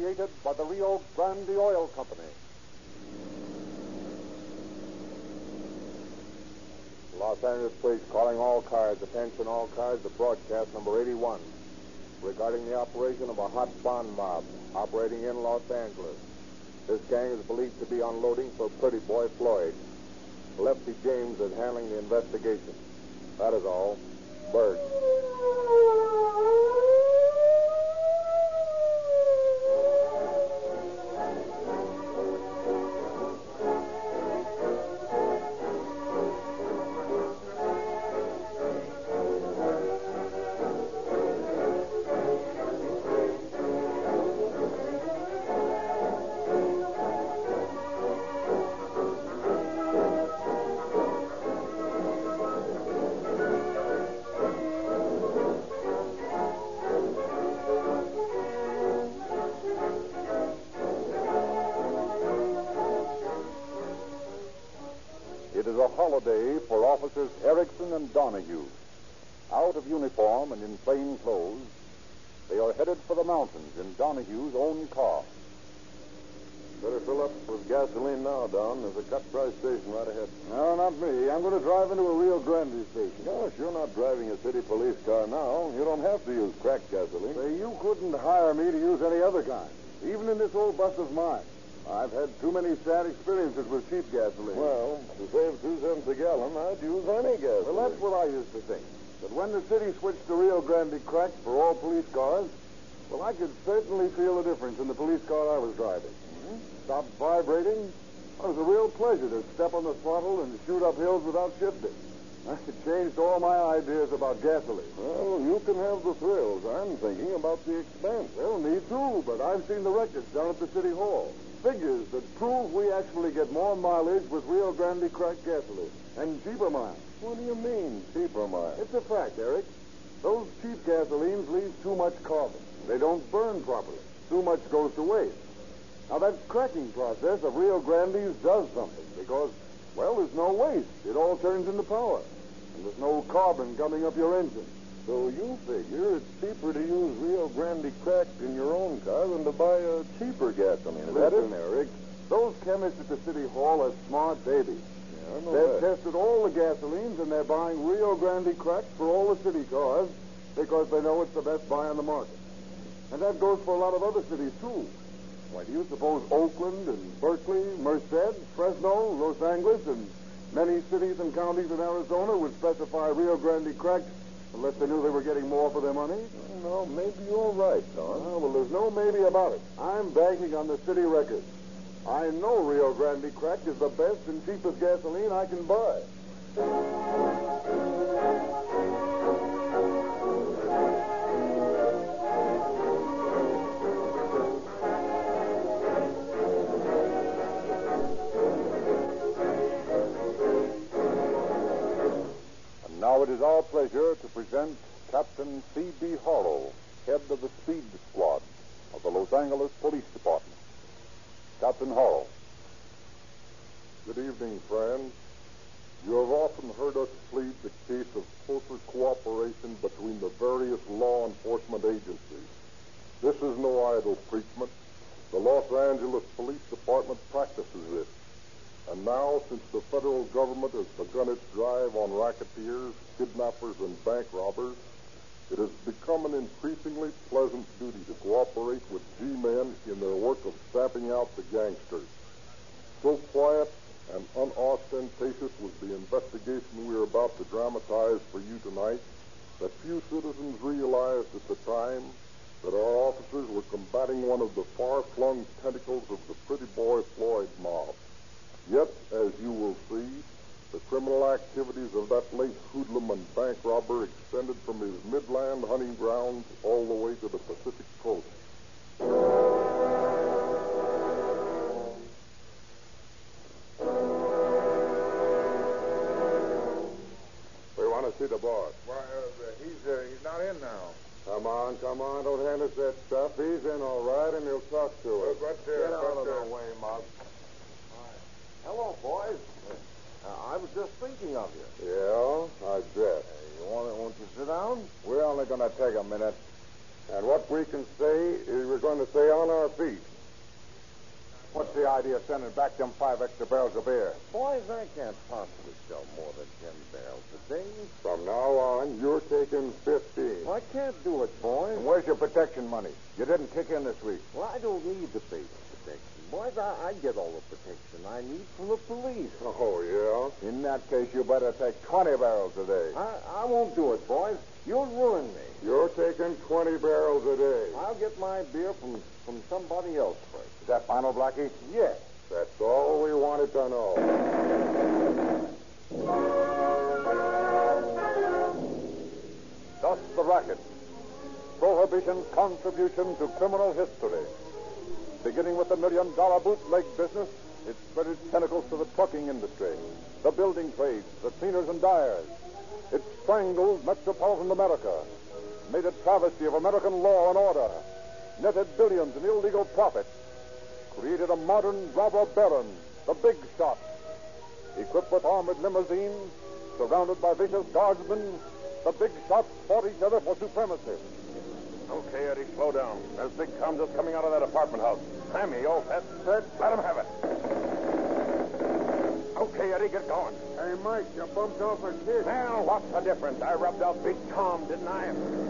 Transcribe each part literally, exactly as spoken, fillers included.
created by the Rio Grande Oil Company. Los Angeles Police calling all cars. Attention all cars to broadcast number eighty-one regarding the operation of a hot bond mob operating in Los Angeles. This gang is believed to be unloading for Pretty Boy Floyd. Lefty James is handling the investigation. That is all. Bird. It is a holiday for Officers Erickson and Donahue. Out of uniform and in plain clothes, they are headed for the mountains in Donahue's own car. Better fill up with gasoline now, Don. There's a cut price station right ahead. No, not me. I'm going to drive into a Rio Grande station. Gosh, you're not driving a city police car now. You don't have to use cracked gasoline. Say, you couldn't hire me to use any other kind, even in this old bus of mine. I've had too many sad experiences with cheap gasoline. Well, to save two cents a gallon, I'd use any gasoline. Well, that's what I used to think. But when the city switched to Rio Grande cracked for all police cars, well, I could certainly feel the difference in the police car I was driving. Mm-hmm. Stopped vibrating. It was a real pleasure to step on the throttle and shoot up hills without shifting. It changed all my ideas about gasoline. Well, you can have the thrills. I'm thinking about the expense. Well, me too, but I've seen the records down at the city hall. Figures that prove we actually get more mileage with Rio Grande cracked gasoline. And cheaper miles. What do you mean, cheaper miles? It's a fact, Eric. Those cheap gasolines leave too much carbon. They don't burn properly. Too much goes to waste. Now, that cracking process of Rio Grande's does something because, well, there's no waste. It all turns into power. And there's no carbon coming up your engine. So you figure it's cheaper to use Rio Grande cracked in your own car than to buy a cheaper gasoline. Is that it? Listen, Eric, those chemists at the city hall are smart babies. Yeah, I know They've that. tested all the gasolines, and they're buying Rio Grande cracked for all the city cars because they know it's the best buy on the market. And that goes for a lot of other cities, too. Why, do you suppose Oakland and Berkeley, Merced, Fresno, Los Angeles, and many cities and counties in Arizona would specify Rio Grande cracked unless they knew they were getting more for their money? No, maybe you're right, Don. Oh, well, there's no maybe about it. I'm banking on the city records. I know Rio Grande cracked is the best and cheapest gasoline I can buy. Now it is our pleasure to present Captain C B Harlow, head of the Speed Squad of the Los Angeles Police Department. Captain Harlow. Good evening, friends. You have often heard us plead the case of closer cooperation between the various law enforcement agencies. This is no idle preachment. The Los Angeles Police Department practices it. And now, since the federal government has begun its drive on racketeers, kidnappers, and bank robbers, it has become an increasingly pleasant duty to cooperate with G-men in their work of stamping out the gangsters. So quiet and unostentatious was the investigation we are about to dramatize for you tonight that few citizens realized at the time that our officers were combating one of the far-flung tentacles of the Pretty Boy Floyd mob. Yet, as you will see, the criminal activities of that late hoodlum and bank robber extended from his midland hunting grounds all the way to the Pacific coast. We want to see the boss. Well, uh, he's uh, he's not in now. Come on, come on. Don't hand us that stuff. He's in all right, and he'll talk to us. But, uh, Get but, out of uh, the way, Mug. Hello, boys. Uh, I was just thinking of you. Yeah, I bet. You want, won't you sit down? We're only going to take a minute. And what we can say is we're going to stay on our feet. What's the idea of sending back them five extra barrels of beer? Boys, I can't possibly sell more than ten barrels a day. From now on, you're taking fifteen. Well, I can't do it, boys. And where's your protection money? You didn't kick in this week. Well, I don't need the big protection. Boys, I, I get all the protection I need from the police. Oh, yeah? In that case, you better take twenty barrels a day. I, I won't do it, boys. You'll ruin me. You're taking twenty barrels a day. I'll get my beer from, from somebody else first. Is that final, Blackie? Yes. That's all we wanted to know. Thus the racket. Prohibition's contribution to criminal history. Beginning with the million-dollar bootleg business, it spread its tentacles to the trucking industry, the building trades, the cleaners and dyers. It strangled metropolitan America, made a travesty of American law and order, netted billions in illegal profits, created a modern robber baron, the big shot. Equipped with armored limousines, surrounded by vicious guardsmen, the big shots fought each other for supremacy. Okay, Eddie, slow down. There's Big Tom just coming out of that apartment house. Sammy, old fat. Let him have it. Okay, Eddie, get going. Hey, Mike, you bumped off a kid. Well, what's the difference? I rubbed out Big Tom, didn't I?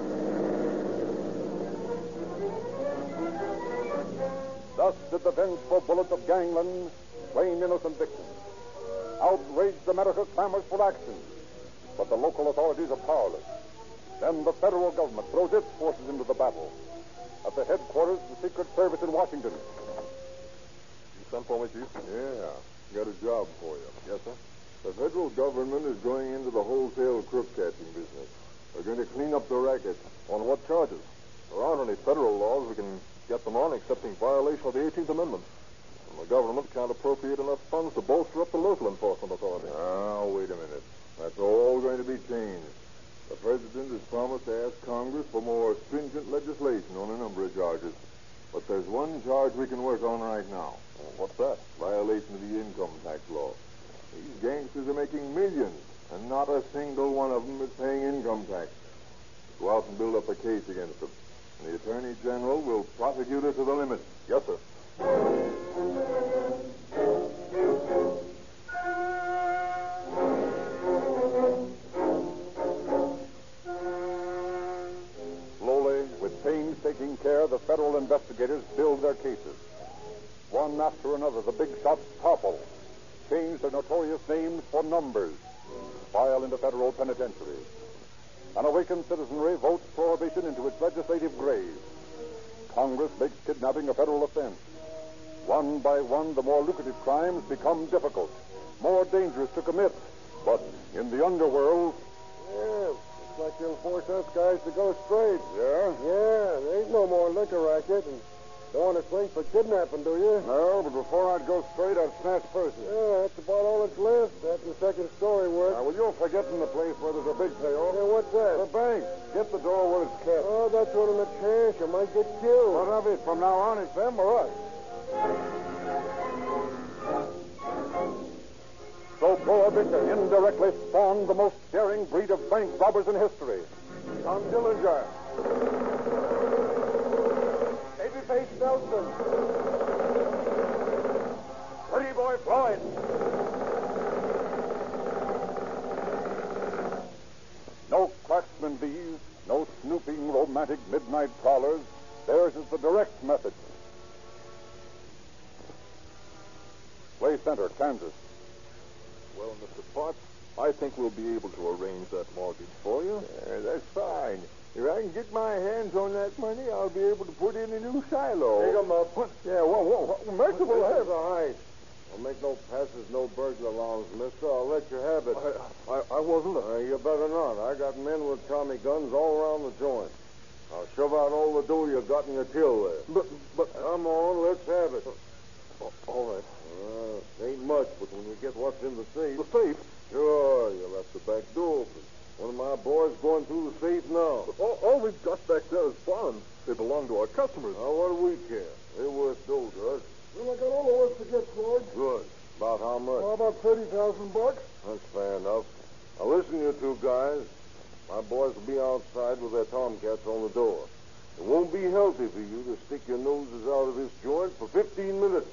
Thus did the vengeful bullets of gangland claim innocent victims. Outraged America clamors for action, but the local authorities are powerless. Then the federal government throws its forces into the battle. At the headquarters of the Secret Service in Washington. You sent for me, Chief? Yeah. Got a job for you. Yes, sir. The federal government is going into the wholesale crook catching business. They're going to clean up the racket. On what charges? There aren't any federal laws we can get them on except in violation of the eighteenth Amendment. And the government can't appropriate enough funds to bolster up the local enforcement authority. Now, wait a minute. That's all going to be changed. The president has promised to ask Congress for more stringent legislation on a number of charges. But there's one charge we can work on right now. Oh, what's that? Violation of the income tax law. These gangsters are making millions, and not a single one of them is paying income tax. Go out and build up a case against them. And the Attorney General will prosecute it to the limit. Yes, sir. Slowly, with painstaking care, the federal investigators build their cases. One after another, the big shots topple, change their notorious names for numbers, file into federal penitentiaries. An awakened citizenry votes prohibition into its legislative grave. Congress makes kidnapping a federal offense. One by one, the more lucrative crimes become difficult, more dangerous to commit. But in the underworld... Yeah, looks like you'll force us guys to go straight. Yeah? Yeah, there ain't no more liquor racket, and don't want to swing for kidnapping, do you? No, but before I'd go straight, I'd snatch purses. Yeah, that's about all that's left after the second story work. Now, well, you're forgetting the place where there's a big payoff. Yeah, what's that? The bank. Get the door where it's kept. Oh, that's one of the cash. You might get killed. What of it? From now on, it's them or us. So Prohibition indirectly spawned the most daring breed of bank robbers in history. Tom Dillinger. Babyface Nelson. Pretty Boy Floyd. No cracksmen these, no snooping romantic midnight prowlers. Theirs is the direct method. Clay Center, Kansas. Well, Mister Potts, I think we'll be able to arrange that mortgage for you. Yeah, that's fine. If I can get my hands on that money, I'll be able to put in a new silo. Take 'em up. What? Yeah, whoa, whoa, whoa. Merciful This is heavens. all right. I'll make no passes, no burglar alarms, mister. I'll let you have it. I, I, I wasn't. Uh, you better not. I got men with Tommy guns all around the joint. I'll shove out all the dough you got in your till there. But, but. Come on, let's have it. Oh, all right. Uh, ain't much, but when you get what's in the safe... The safe? Sure, you left the back door open. One of my boys going through the safe now. But all, all we've got back there is bonds. They belong to our customers. Now, what do we care? They're worth dough to us. Well, I got all the work to get, Floyd. Good. About how much? How about thirty thousand bucks? That's fair enough. Now, listen, you two guys. My boys will be outside with their tomcats on the door. It won't be healthy for you to stick your noses out of this joint for fifteen minutes.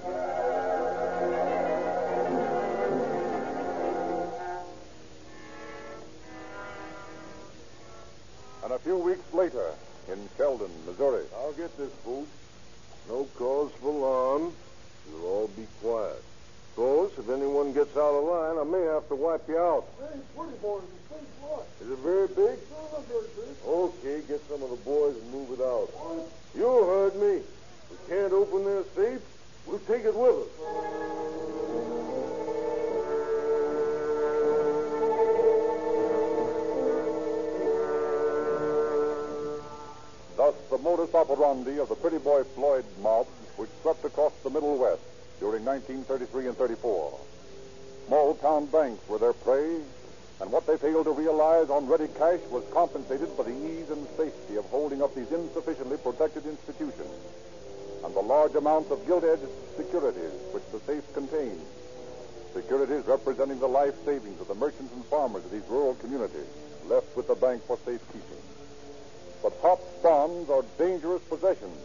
And a few weeks later, in Sheldon, Missouri. I'll get this, folks. No cause for alarm. You'll all be quiet. Of course, if anyone gets out of line, I may have to wipe you out. Hey, pretty boy, the big boy. Is it very big? No, not very big. Okay, get some of the boys and move it out. What? You heard me. We can't open their safe. We'll take it with us. Thus, the modus operandi of the Pretty Boy Floyd mob, which swept across the Middle West during nineteen thirty-three and thirty-four. Small town banks were their prey, and what they failed to realize on ready cash was compensated by the ease and safety of holding up these insufficiently protected institutions, and the large amounts of gilt-edged securities which the safes contained. Securities representing the life savings of the merchants and farmers of these rural communities, left with the bank for safekeeping. But hop bonds are dangerous possessions.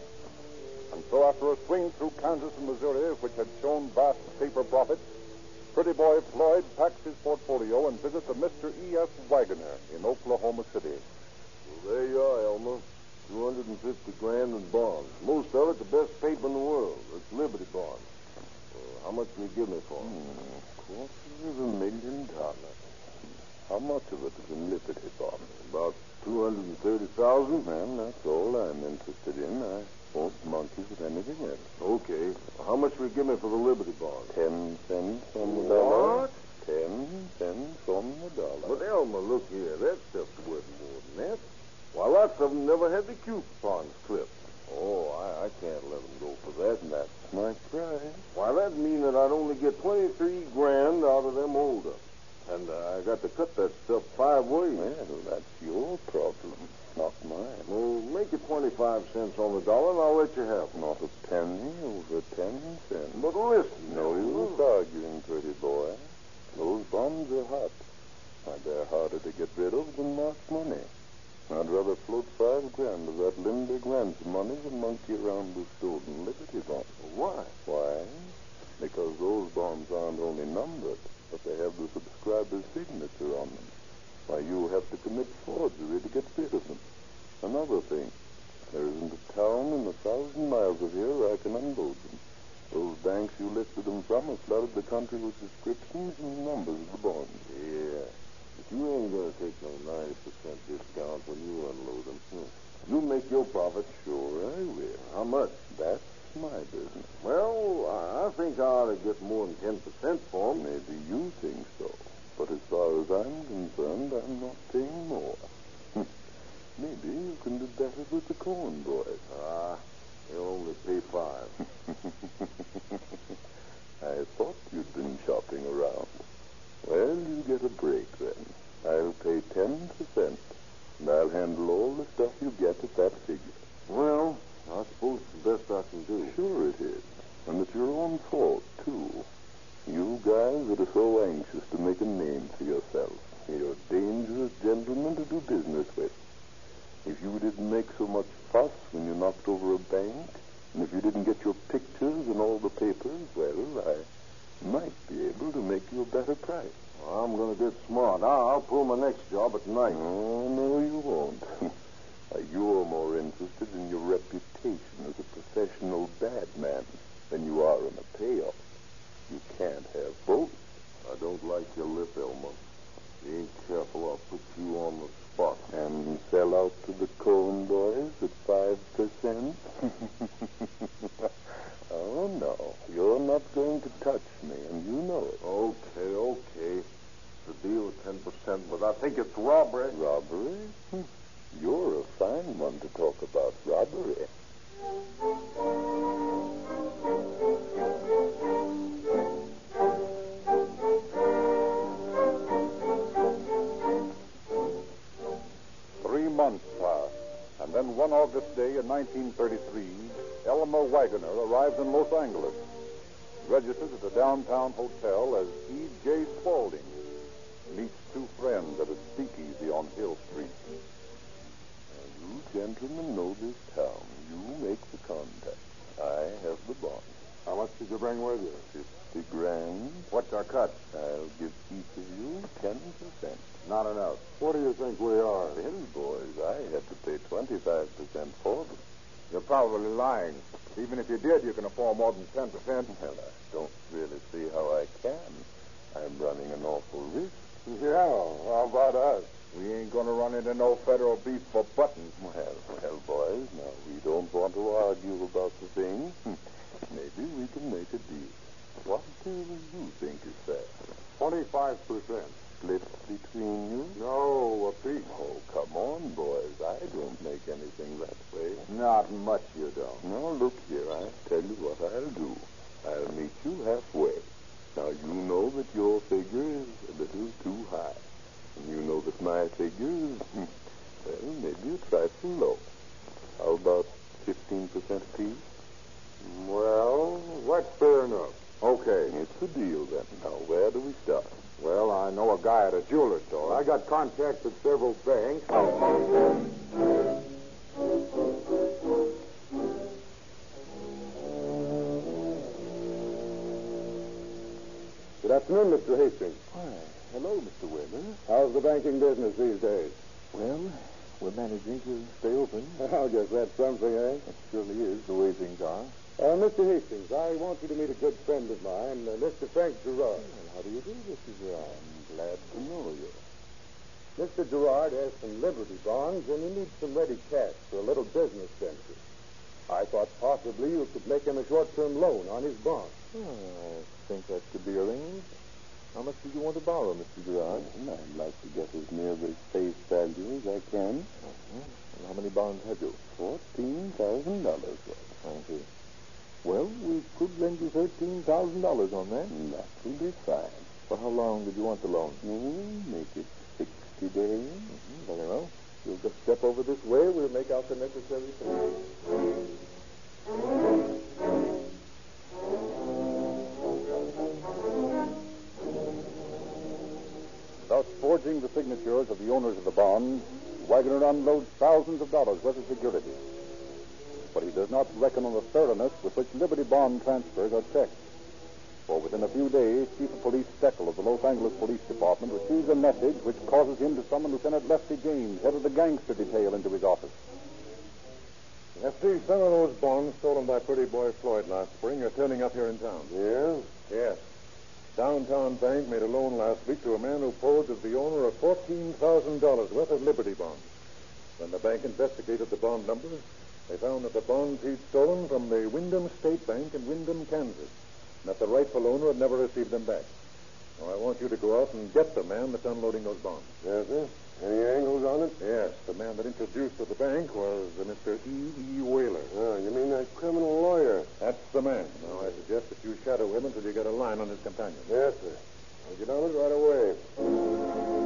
And so after a swing through Kansas and Missouri, which had shown vast paper profits, Pretty Boy Floyd packs his portfolio and visits a Mister E S. Wagoner in Oklahoma City. Well, there you are, Elmer. two hundred fifty grand in bonds. Most of it the best paper in the world. It's Liberty bonds. Uh, how much will you give me for them? Hmm, quarter of a million dollars. How much of it is in Liberty bonds? About two hundred thirty thousand. Well, that's all I'm interested in. I won't monkey with anything else. Okay. Well, how much will you give me for the Liberty bonds? Ten cents on the dollar. What? Ten cents on the dollar. But, Elmer, look here. That stuff's worth more than that. Why, lots of them never had the coupons clipped. Oh, I, I can't let them go for that. And that's my price. Why, that'd mean that I'd only get twenty-three grand out of them holdups. And uh, I got to cut that stuff five ways. Well, that's your problem, not mine. Well, make it twenty-five cents on the dollar, and I'll let you have it. Not a penny over ten cents. But listen. No use arguing, pretty boy. Those bonds are hot. Why, they're harder to get rid of than marked money. I'd rather float five grand of that Limbic ransom money than monkey around with stolen Liberty bonds. Why? Why? Because those bonds aren't only numbered, but they have the subscriber's signature on them. Why, you have to commit forgery to get rid of them. Another thing, there isn't a town in a thousand miles of here where I can unload them. Those banks you lifted them from have flooded the country with descriptions and numbers of the bonds. Yeah. But you ain't going to take no ninety percent discount when you unload them. Hmm. You make your profit. Sure I will. How much? That's my business. Well, I think I ought to get more than ten percent for them. Maybe you think so. But as far as I'm concerned, I'm not paying more. Maybe you can do better with the corn boys. Ah, they'll only pay five. I thought you'd been shopping around. Well, you get a break then. I'll pay ten percent, and I'll handle all the stuff you get at that figure. Well, I suppose it's the best I can do. Sure it is. And it's your own fault, too. You guys that are so anxious to make a name for yourself. You're dangerous gentlemen to do business with. If you didn't make so much fuss when you knocked over a bank, and if you didn't get your pictures in all the papers, well, I might be able to make you a better price. Well, I'm going to get smart. I'll, I'll pull my next job at night. Oh, no, you won't. You're more interested in your reputation as a professional bad man than you are in a payoff. You can't have both. I don't like your lip, Elmer. If you ain't careful, I'll put you on the spot. And sell out to the Cohen boys at five percent? Oh, no. You're not going to touch me, and you know it. Okay, okay. The deal is ten percent, but I think it's robbery. Robbery? Hmm. You're a fine one to talk about robbery. Three months passed, and then one August day in nineteen thirty-three, Elmer Wagoner arrives in Los Angeles, registers at the downtown hotel as E J. Spaulding, meets two friends at a speakeasy on Hill Street. You gentlemen know this town. You make the contact. I have the bond. How much did you bring with you? Fifty grand. What's our cut? I'll give each of you ten percent. Not enough. What do you think we are? Well, boys, I had to pay twenty-five percent for them. You're probably lying. Even if you did, you can afford more than ten percent. Well, I don't really see how I can. I'm running an awful risk. Yeah, how about us? We ain't going to run into no federal beef for buttons. Well, well, boys, now we don't want to argue about the thing. Maybe we can make a deal. What do you think is fair? Twenty-five percent. Split between you? No, a piece. Oh, come on, boys. I don't make anything that way. Not much you don't. Now, look here. I'll tell you what I'll do. I'll meet you halfway. Now, you know that your figure is a little too high. And you know that my figure is, well, maybe a trifle low. How about fifteen percent apiece? Well, that's fair enough. Okay. It's a deal, then. Now, where do we start? Well, I know a guy at a jeweler store. I got contacts with several banks. Good afternoon, Mister Hastings. Why, hello, Mister Whaler. How's the banking business these days? Well, we're managing to stay open. I guess that's something, eh? It surely is, the way things are. Uh, Mister Hastings, I want you to meet a good friend of mine, uh, Mister Frank Gerard. Well, how do you do, Mister Gerard? I'm glad to know you. Mister Gerard has some Liberty bonds, and he needs some ready cash for a little business venture. I thought possibly you could make him a short-term loan on his bonds. Oh, I think that could be arranged. How much do you want to borrow, Mister Gerard? Well, I'd like to get as near the face value as I can. Uh-huh. And how many bonds have you? Fourteen thousand dollars. I see. Well, we could lend you thirteen thousand dollars on that. That will be fine. For how long did you want the loan? Mm, make it sixty days. Mm-hmm. Very well. You'll just step over this way. We'll make out the necessary things. Thus, forging the signatures of the owners of the bond, Wagner unloads thousands of dollars worth of securities. But he does not reckon on the thoroughness with which Liberty bond transfers are checked. For within a few days, Chief of Police Steckel of the Los Angeles Police Department receives a message which causes him to summon Lieutenant Lefty James, head of the gangster detail, into his office. Lefty, some of those bonds stolen by Pretty Boy Floyd last spring are turning up here in town. Yeah? Yes. Downtown Bank made a loan last week to a man who posed as the owner of fourteen thousand dollars worth of Liberty bonds. When the bank investigated the bond numbers, they found that the bonds he'd stolen from the Wyndham State Bank in Wyndham, Kansas, and that the rightful owner had never received them back. Now, I want you to go out and get the man that's unloading those bonds. Yes, sir. Any angles on it? Yes, the man that introduced to the bank was uh, Mister E. E. Whaler. Oh, you mean that criminal lawyer? That's the man. Now, I suggest that you shadow him until you get a line on his companion. Yes, sir. I'll get on it right away.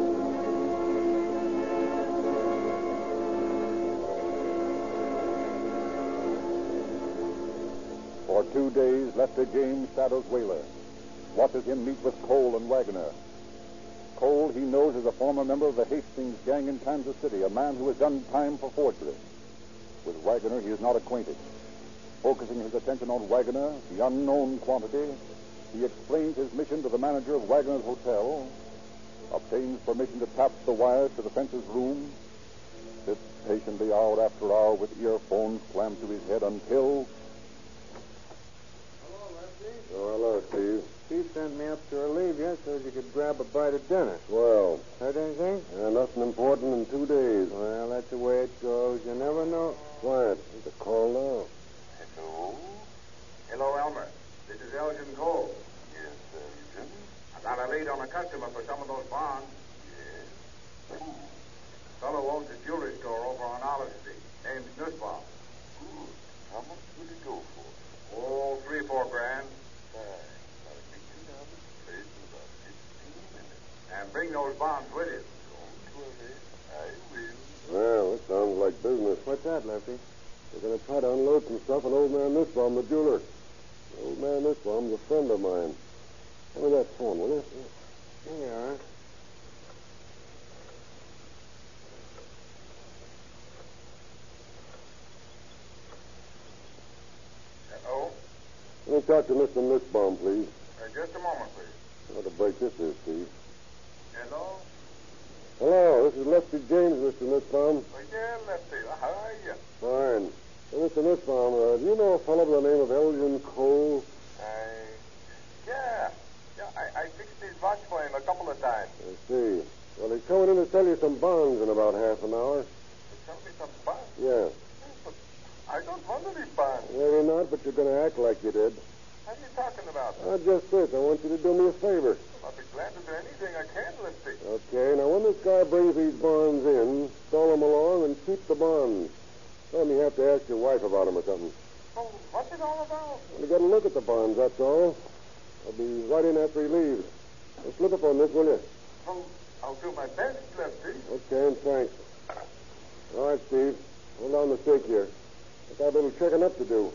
For two days, Lefty James shadows Whaler, watches him meet with Cole and Wagner. Cole, he knows, is a former member of the Hastings gang in Kansas City, a man who has done time for forgery. With Wagner, he is not acquainted. Focusing his attention on Wagner, the unknown quantity, he explains his mission to the manager of Wagner's hotel, obtains permission to tap the wires to the fence's room, sits patiently hour after hour with earphones clammed to his head until... Oh, hello, Steve. Steve sent me up to relieve you so you could grab a bite of dinner. Well, Heard anything? uh, nothing important in two days. Well, that's the way it goes. You never know. Quiet. There's a call now. Hello? Hello, Elmer. This is Elgin Cole. Yes, Elgin. I got a lead on a customer for some of those bonds. Yes. Who? Fellow owns a jewelry store over on Olive Street. Name's Nussbaum. Good. How much would it go for? Oh, three, four grand. Fine. I'll meet you down this place in about fifteen minutes. And bring those bonds with you. Don't worry. I will. Well, it sounds like business. What's that, Lefty? We're going to try to unload some stuff on old man Nussbaum, the jeweler. Old man Nussbaum's a friend of mine. Give me that phone, will you? Here you are. Let me talk to Mister Nussbaum, please. Uh, just a moment, please. What a break this is, Steve. Hello? Hello, this is Lefty James, Mister Nussbaum. Oh, yeah, Lefty. How are you? Fine. Hey, Mister Nussbaum, uh, do you know a fellow by the name of Elgin Cole? I... Yeah. Yeah, I, I fixed his watch for him a couple of times. I see. Well, he's coming in to sell you some bonds in about half an hour. You tell me some bonds? Yeah. But I don't want any bonds. Maybe not, but you're going to act like you did. What are you talking about? Uh, just this. I want you to do me a favor. I'll be glad to do anything I can, Lefty. Okay, now when this guy brings these bonds in, stall them along and keep the bonds. Tell him you have to ask your wife about them or something. Oh, what's it all about? You got to look at the bonds, that's all. I'll be right in after he leaves. Well, slip up on this, will you? Oh, I'll do my best, Lefty. Okay, and thanks. All right, Steve. Hold on the stake here. I got a little checking up to do.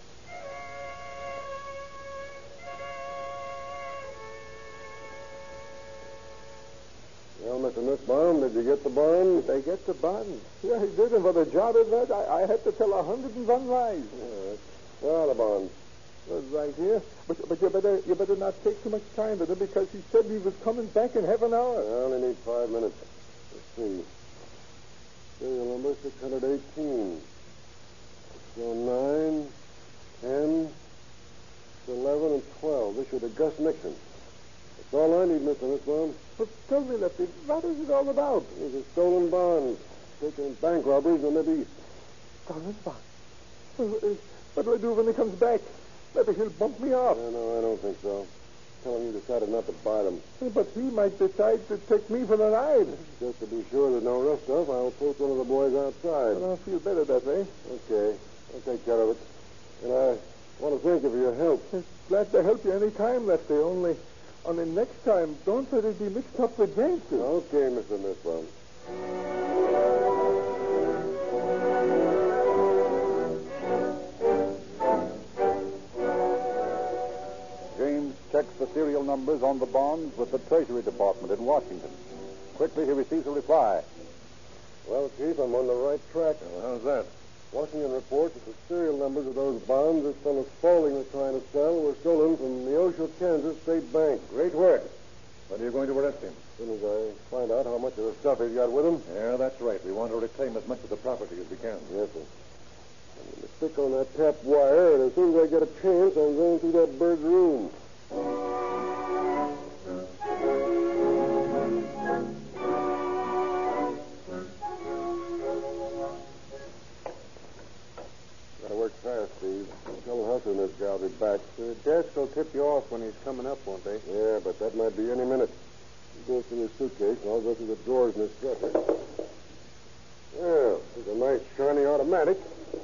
Well, Mister Nussbaum, did you get the bonds? Did I get the bond? Yeah, I did, and for the job of that, I, I had to tell a hundred and one lies. Yeah. Where are the bonds? Uh, right here. But but you better you better not take too much time with him because he said he was coming back in half an hour. I only need five minutes. Let's see. Serial number six hundred eighteen. So nine, ten, eleven, and twelve. Issued to Gus Nixon. That's all I need, Mister Nussbaum. But tell me, Lefty, what is it all about? These are stolen bonds. Taken in bank robberies in the Mideast. Stolen bonds? Well, uh, what do I do when he comes back? Maybe he'll bump me off. No, no, I don't think so. Tell him you decided not to buy them. But he might decide to take me for the ride. Just to be sure there's no rough stuff, I'll post one of the boys outside. Well, I'll feel better that way. Okay. I'll take care of it. And I want to thank you for your help. Glad to help you any time, Lefty. Only, only next time, don't let it be mixed up with gangsters. Okay, Mister Nussbaum. James checks the serial numbers on the bonds with the Treasury Department in Washington. Quickly, he receives a reply. Well, Chief, I'm on the right track. Well, how's that? Washington reports that the serial numbers of those bonds this fellow Spaulding was trying to sell were stolen from the Osho, Kansas State Bank. Great work. When are you going to arrest him? As soon as I find out how much of the stuff he's got with him. Yeah, that's right. We want to reclaim as much of the property as we can. Yes, sir. I'm going to stick on that tap wire, and as soon as I get a chance, I'm going through that bird's room. Gotta work fast, Steve. Tell Husser and this gal will be back. The desk will tip you off when he's coming up, won't they? Yeah, but that might be any minute. You go through his suitcase, and I'll go through the drawers in his dresser. Well, there's a nice, shiny automatic.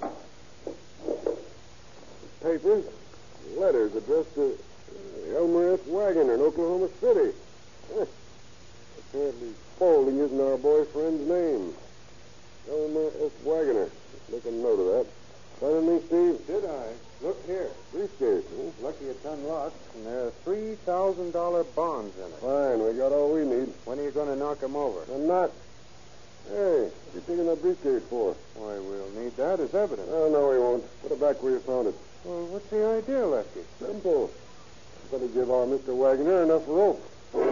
Papers, letters addressed to uh, Elmer S. Wagoner in Oklahoma City. Huh. Apparently, Spaulding isn't our boyfriend's name. Elmer S. Wagoner. Make a note of that. Find anything, Steve? Did I? Look here. Briefcase, huh? Lucky it's unlocked, and there are three thousand dollar bonds in it. Fine, we got all we need. When are you going to knock them over? I'm not. Hey, what you taking that briefcase for? Why, we'll need that as evidence. Oh, no, we won't. Put it back where you found it. Well, what's the idea, Lefty? Simple. Got to give our Mister Wagoner enough rope.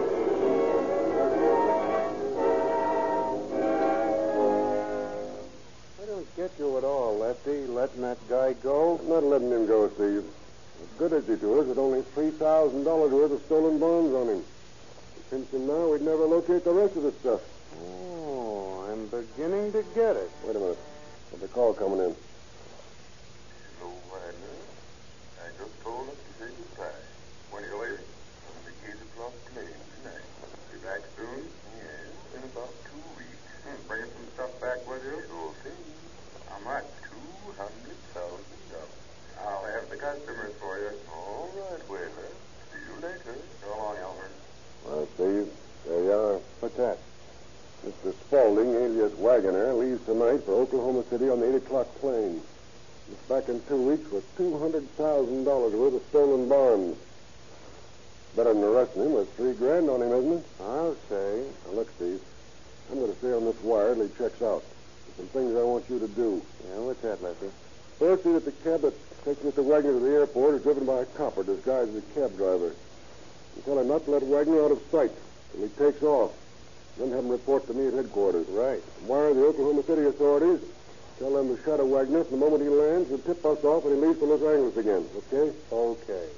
I don't get you at all, Lefty. Letting that guy go? I'm not letting him go, Steve. As good as he to us, with only three thousand dollars worth of stolen bonds on him. If we pinch him now, we'd never locate the rest of the stuff. Oh, I'm beginning to get it. Wait a minute. There's a call coming in. Hello, Wagner. I just told him to say goodbye. When are you leaving? On the eight o'clock plane tonight. Be back soon? Yes, in about two weeks. Hmm, bringing some stuff back with you? Sure thing. How much? Two hundred thousand dollars. I'll have the customers for you. All right, Wagner. See you later. So long, Elmer. Well, Steve, there you are. What's that? Mister Spaulding, alias Wagoner, leaves tonight for Oklahoma City on the eight o'clock plane. He's back in two weeks with two hundred thousand dollars worth of stolen bonds. Better than arresting him with three grand on him, isn't it? I'll say. Now, look, Steve, I'm going to stay on this wire till he checks out. There's some things I want you to do. Yeah, what's that, Lefty? First, see that the cab that Take Mister Wagner to the airport. He's driven by a copper disguised as a cab driver. And tell him not to let Wagner out of sight till he takes off. Then have him report to me at headquarters. Right. Wire the Oklahoma City authorities. Tell them to shadow Wagner from the moment he lands and tip us off when he leaves for Los Angeles again. Okay? Okay.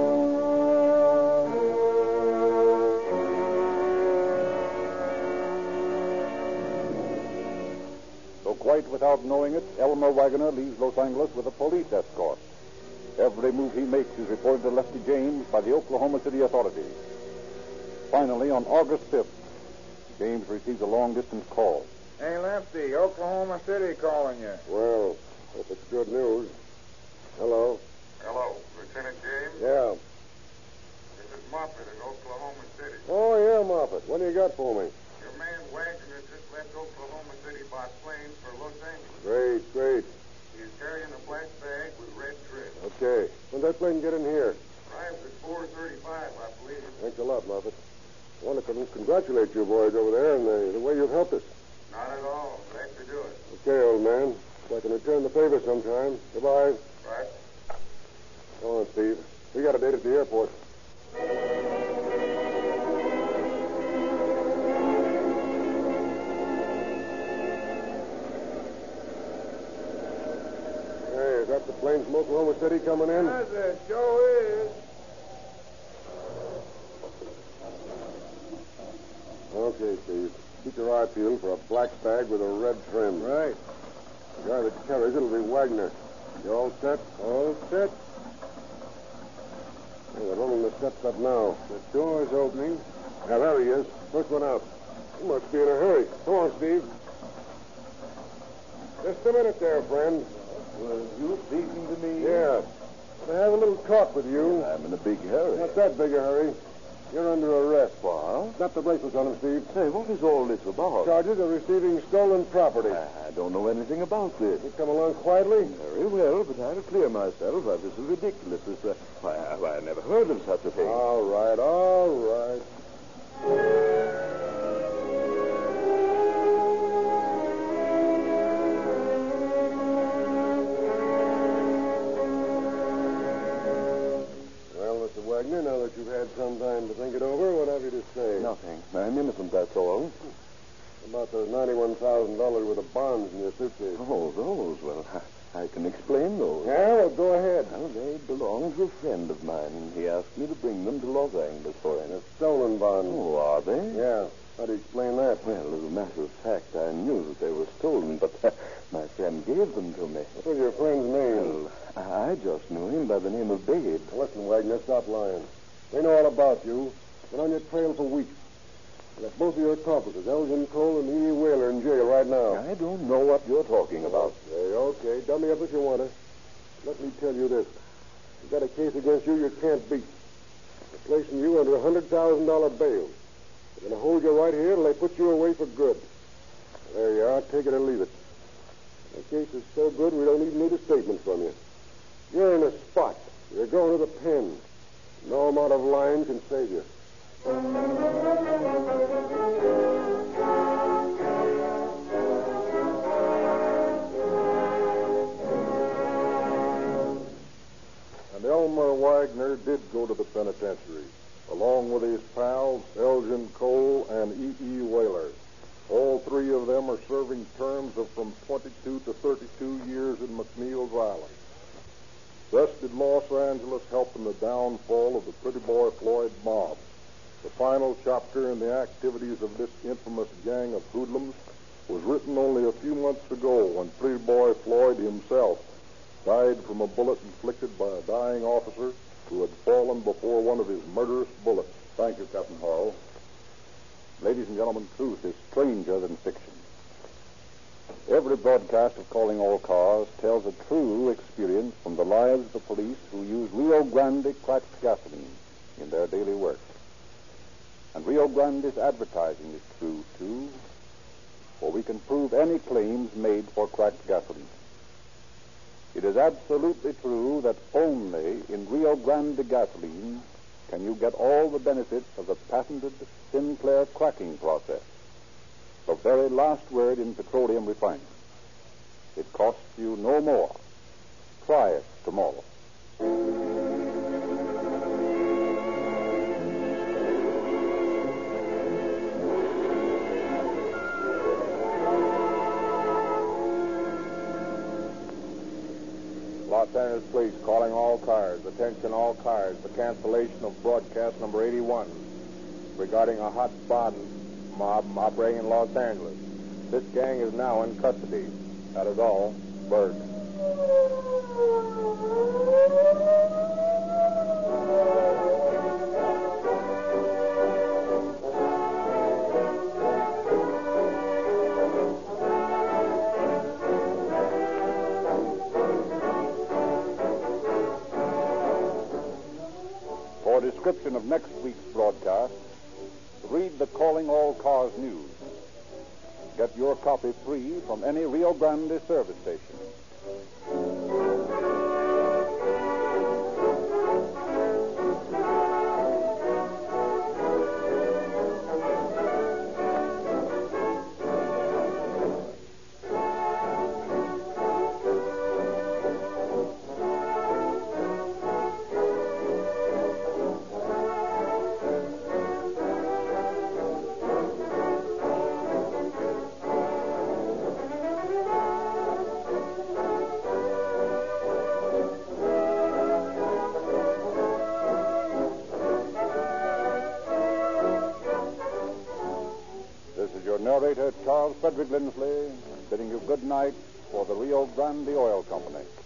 So quite without knowing it, Elmer Wagner leaves Los Angeles with a police escort. Every move he makes is reported to Lefty James by the Oklahoma City authorities. Finally, on August fifth, James receives a long-distance call. Hey, Lefty, Oklahoma City calling you. Well, hope it's good news. Hello. Hello, Lieutenant James. Yeah. This is Moffett in Oklahoma City. Oh, yeah, Moffett. What do you got for me? Your man Wagner just left Oklahoma City by plane for Los Angeles. Great, great. He's carrying a black bag with red trim. Okay. When'd that plane get in here? Arrives at four thirty-five, I believe. Thanks a lot, Moffett. I want to con- congratulate you boys over there and the, the way you've helped us. Not at all. Glad to do it. Okay, old man. So I can return the favor sometime. Goodbye. Right. Come on, Steve. We got a date at the airport. Hey, is that the plane from Oklahoma City coming in? Yes, it sure is. Okay, Steve. Keep your eye peeled for a black bag with a red trim. Right. The guy that carries it'll be Wagner. You all set? All set. Hey, they're rolling the steps up now. The door's opening. Yeah, there he is. First one out. He must be in a hurry. Come on, Steve. Just a minute there, friend. Were you speaking to me? Yeah. I have a little talk with you. I'm in a big hurry. Not that big a hurry. You're under arrest. What? Snap the bracelets on him, Steve. Say, what is all this about? Charges of receiving stolen property. I don't know anything about this. You come along quietly? Very well, but I'll clear myself. Why, this is ridiculous. This, uh, why, I, why, I never heard of such a thing. All right, all right. Well, Mister Wagner, now that you've had some time to think it over, what have you to say? Nothing. I'm innocent, that's all. About those ninety-one thousand dollars worth of bonds in your suitcase. Oh, those. Well, I, I can explain those. Yeah, well, go ahead. Well, they belong to a friend of mine. He asked me to bring them to Los Angeles for him. They're stolen bonds. Oh, are they? Yeah. How do you explain that? Well, as a matter of fact, I knew that they were stolen, but uh, my friend gave them to me. What was your friend's name? Well, I just knew him by the name of Babe. Listen, Wagner, stop lying. They know all about you. Been on your trail for weeks. You got both of your accomplices, Elgin Cole and E. E. Whaler, in jail right now. I don't know what you're talking about. Okay, okay. Dumb me up if you want to. Let me tell you this. You've got a case against you you can't beat. They're placing you under a one hundred thousand dollars bail. They're going to hold you right here till they put you away for good. There you are. Take it or leave it. The case is so good we don't even need a statement from you. You're in a spot. You're going to the pen. No amount of lying can save you. And Elmer Wagner did go to the penitentiary, along with his pals, Elgin Cole and E. E. Whaler. All three of them are serving terms of from twenty-two to thirty-two years in McNeil's Island. Thus did Los Angeles help in the downfall of the Pretty Boy Floyd mob. The final chapter in the activities of this infamous gang of hoodlums was written only a few months ago when Pretty Boy Floyd himself died from a bullet inflicted by a dying officer who had fallen before one of his murderous bullets. Thank you, Captain Hall. Ladies and gentlemen, truth is stranger than fiction. Every broadcast of Calling All Cars tells a true experience from the lives of the police who use Rio Grande cracked gasoline in their daily work. And Rio Grande's advertising is true, too, for we can prove any claims made for cracked gasoline. It is absolutely true that only in Rio Grande gasoline can you get all the benefits of the patented Sinclair cracking process, the very last word in petroleum refining. It costs you no more. Try it tomorrow. Los Angeles Police calling all cars. Attention all cars. The cancellation of broadcast number eighty-one regarding a hot bond mob operating in Los Angeles. This gang is now in custody. That is all. Berg. For a description of next week's broadcast, read the Calling All Cars news. Get your copy free from any Rio Grande service station. Narrator Charles Frederick Lindsley bidding you good night for the Rio Grande Oil Company.